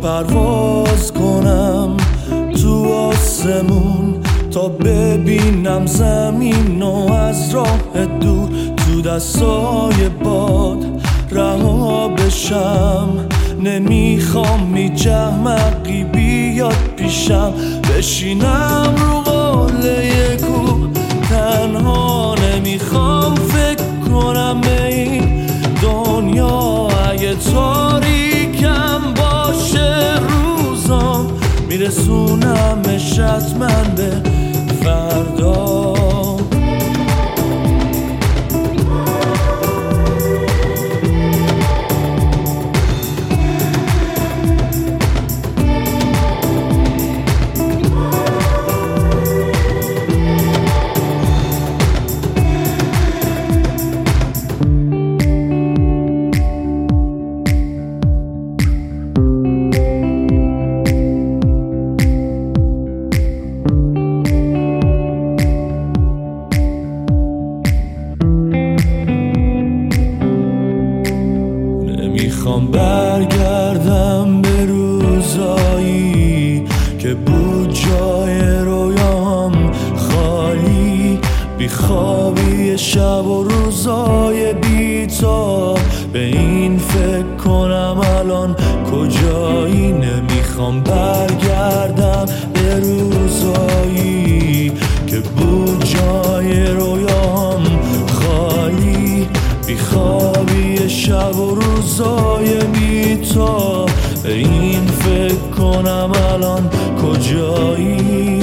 پرواز کنم تو آسمون تا ببینم زمین و از راه دور تو دستای باد رها بشم. نمیخوام جمعی بیاد پیشم بشینم رو قله کوه تنها. نمیخوام فکر کنم به این دنیا اگه تاریکم باشه روزام میرسونمش حتما به فردا. میخوام برگردم به روزایی که بود جای رویام خالی، بیخوابی شب و روزای بی‌تا به این فکر کنم الان کجایی. نمیخوام برگردم به روزایی که بود جای رویام خالی، بیخوابی شب و روزای بی‌تا به این فکر کنم الان کجایی.